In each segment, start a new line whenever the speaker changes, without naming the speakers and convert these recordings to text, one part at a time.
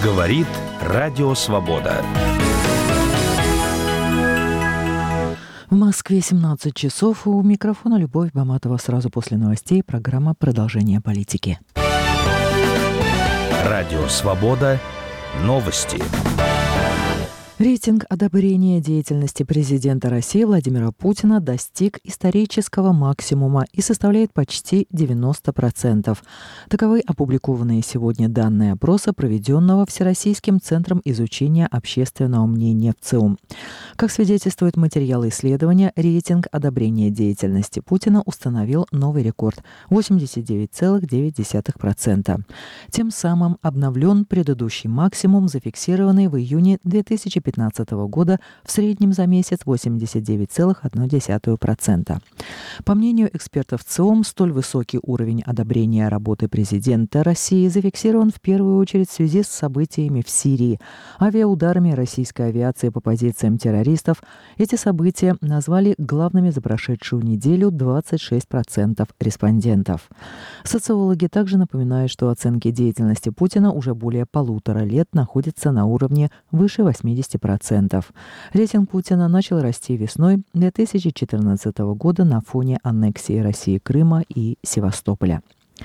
Говорит Радио Свобода.
В Москве 17 часов. У микрофона Любовь Баматова. Сразу после новостей программа «Продолжение политики».
Радио Свобода. Новости.
Рейтинг одобрения деятельности президента России Владимира Путина достиг исторического максимума и составляет почти 90%. Таковы опубликованные сегодня данные опроса, проведенного Всероссийским центром изучения общественного мнения ВЦИОМ. Как свидетельствуют материалы исследования, рейтинг одобрения деятельности Путина установил новый рекорд – 89,9%. Тем самым обновлен предыдущий максимум, зафиксированный в июне 2015 года в среднем за месяц 89,1%. По мнению экспертов ЦИОМ, столь высокий уровень одобрения работы президента России зафиксирован в первую очередь в связи с событиями в Сирии, авиаударами российской авиации по позициям террористов. Эти события назвали главными за прошедшую неделю 26% респондентов. Социологи также напоминают, что оценки деятельности Путина уже более 1,5 лет находятся на уровне выше 80%. Рейтинг Путина начал расти весной 2014 года на фоне аннексии России Крыма и Севастополя.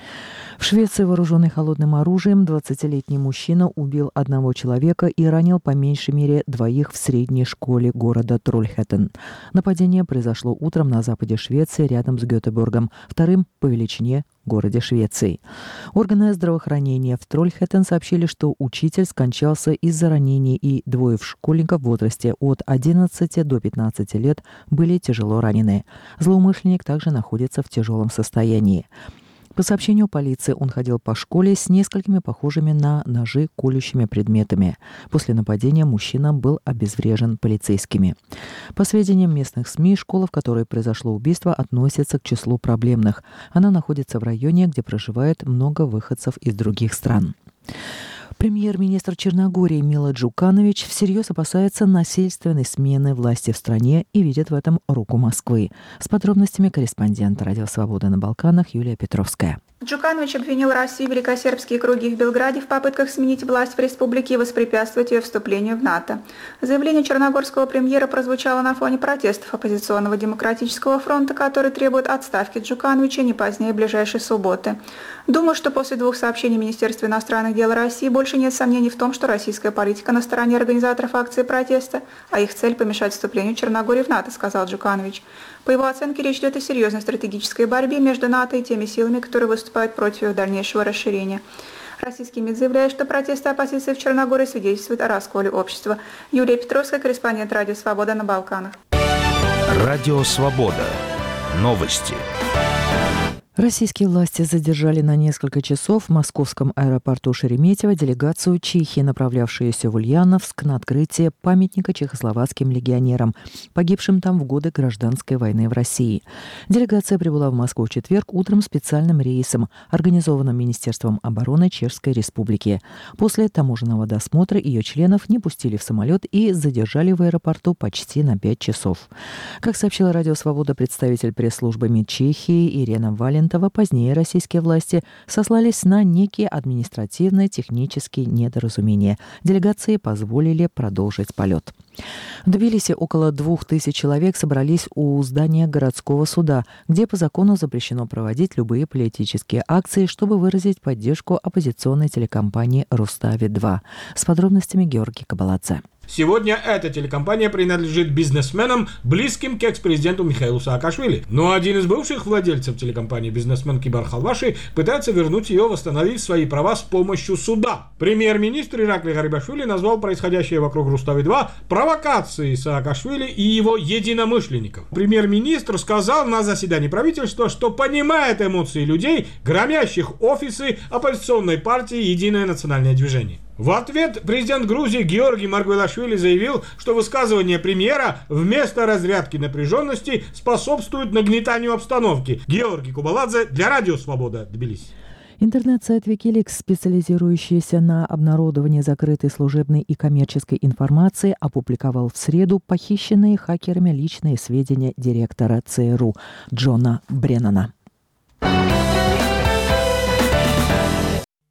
В Швеции, вооруженный холодным оружием, 20-летний мужчина убил одного человека и ранил по меньшей мере 2 в средней школе города Трольхеттен. Нападение произошло утром на западе Швеции, рядом с Гетеборгом, вторым по величине городе Швеции. Органы здравоохранения в Трольхеттен сообщили, что учитель скончался из-за ранений, и 2 школьников в возрасте от 11 до 15 лет были тяжело ранены. Злоумышленник также находится в тяжелом состоянии. По сообщению полиции, он ходил по школе с несколькими похожими на ножи колющими предметами. После нападения мужчина был обезврежен полицейскими. По сведениям местных СМИ, школа, в которой произошло убийство, относится к числу проблемных. Она находится в районе, где проживает много выходцев из других стран. Премьер-министр Черногории Мила Джуканович всерьез опасается насильственной смены власти в стране и видит в этом руку Москвы. С подробностями корреспондент Радио Свобода на Балканах Юлия Петровская.
Джуканович обвинил Россию и великосербские круги в Белграде в попытках сменить власть в республике и воспрепятствовать ее вступлению в НАТО. Заявление черногорского премьера прозвучало на фоне протестов оппозиционного демократического фронта, который требует отставки Джукановича не позднее ближайшей субботы. Думаю, что после 2 сообщений Министерства иностранных дел России больше нет сомнений в том, что российская политика на стороне организаторов акции протеста, а их цель – помешать вступлению Черногории в НАТО, сказал Джуканович. По его оценке, речь идет о серьезной стратегической борьбе между НАТО и теми силами, которые выступают против его дальнейшего расширения. Российский МИД заявляет, что протесты оппозиции в Черногории свидетельствуют о расколе общества. Юлия Петровская, корреспондент Радио Свобода на Балканах.
Радио Свобода. Новости.
Российские власти задержали на несколько часов в московском аэропорту Шереметьево делегацию Чехии, направлявшуюся в Ульяновск на открытие памятника чехословацким легионерам, погибшим там в годы гражданской войны в России. Делегация прибыла в Москву в четверг утром специальным рейсом, организованным Министерством обороны Чешской Республики. После таможенного досмотра ее членов не пустили в самолет и задержали в аэропорту почти на 5 часов. Как сообщила Радио Свобода представитель пресс-службы МИД Чехии Ирена Валентова, позднее российские власти сослались на некие административно-технические недоразумения. Делегации позволили продолжить полет. В Тбилиси около 2000 человек собрались у здания городского суда, где по закону запрещено проводить любые политические акции, чтобы выразить поддержку оппозиционной телекомпании «Рустави-2». С подробностями Георгий Кабаладзе.
Сегодня эта телекомпания принадлежит бизнесменам, близким к экс-президенту Михаилу Саакашвили. Но один из бывших владельцев телекомпании, бизнесмен Кибар Халваши, пытается вернуть ее, восстановив свои права с помощью суда. Премьер-министр Иракли Гарибашвили назвал происходящее вокруг Рустави-2 провокацией Саакашвили и его единомышленников. Премьер-министр сказал на заседании правительства, что понимает эмоции людей, громящих офисы оппозиционной партии «Единое национальное движение». В ответ президент Грузии Георгий Маргвелашвили заявил, что высказывание премьера вместо разрядки напряженности способствует нагнетанию обстановки. Георгий Кубаладзе для Радио Свобода, Тбилиси.
Интернет-сайт Wikileaks, специализирующийся на обнародовании закрытой служебной и коммерческой информации, опубликовал в среду похищенные хакерами личные сведения директора ЦРУ Джона Бреннана.